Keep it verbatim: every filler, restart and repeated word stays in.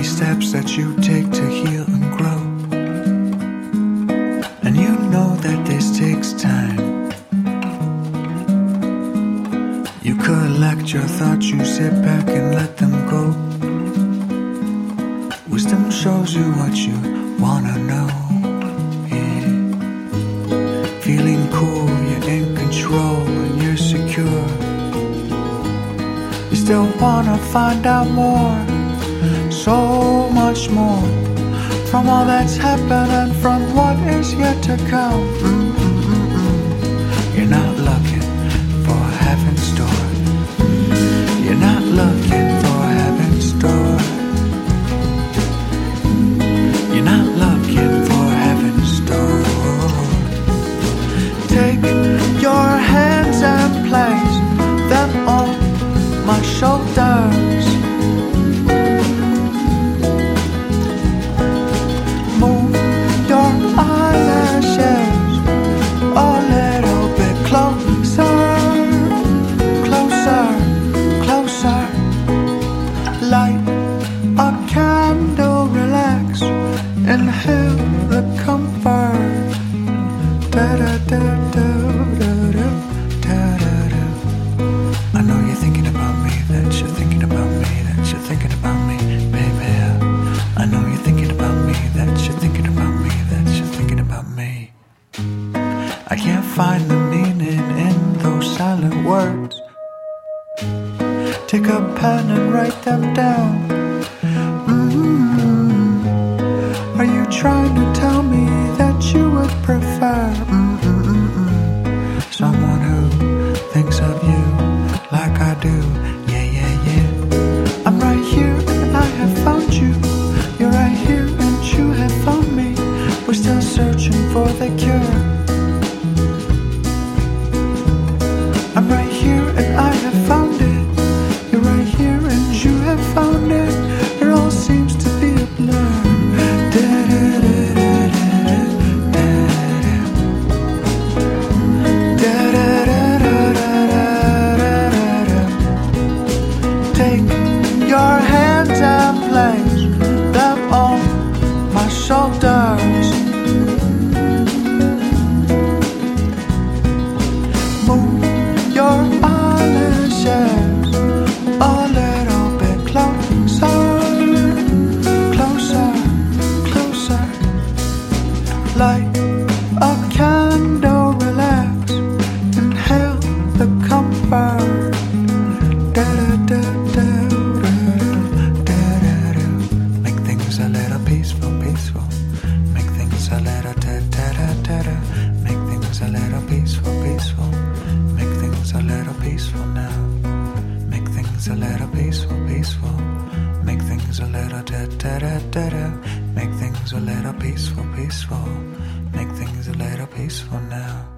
steps that you take to heal and grow. And you know that this takes time. You collect your thoughts, you sit back and let them go. Wisdom shows you what you wanna know. Yeah. Feeling cool, you're in control and you're secure. You still wanna find out more, so much more, from all that's happened and from what is yet to come. Mm-mm-mm-mm. You're not looking for heaven's door. You're not looking for heaven's door. You're not looking for heaven's door. Take your hands and place them on my shoulders. Move your eyelashes a little bit closer, closer, closer. Light a candle, relax, inhale the comfort. Da da da da da da da da. I know you're thinking about me, that you're thinking about me, that you're thinking about me, baby. I know you're thinking about me, that you're thinking about me, that you're thinking about me. I can't find the meaning in those silent words. Take a pen and write them down. Mm-hmm. Are you trying to tell me that you would prefer mm-mm-mm-mm. someone who thinks of you like I do? Yeah, yeah, yeah. I'm right here and I have found you. You're right here and you have found me. We're still searching for the cure. I'm right here and I have found it. You're right here and you have found it. It all seems to be a blur. Take your hands and place them on my shoulders. Move your eyelashes a little bit closer, closer, closer. Light a candle, relax, inhale the comfort. Da da da da da da da da. Make things a little peaceful, peaceful. Make things a little da da da da da. Make things a little peaceful, peaceful. Make things a little peaceful now. Make things a little peaceful, peaceful. Make things a little da da da da da. Make things a little peaceful, peaceful. Make things a little peaceful now.